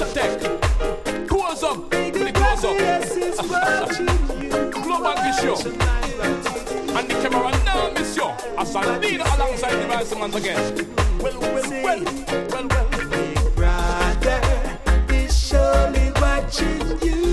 Tech. Close up. Pretty close up. Global Show. And the camera now miss you. As I lead alongside the vice once again. Well. Big brother is surely watching you.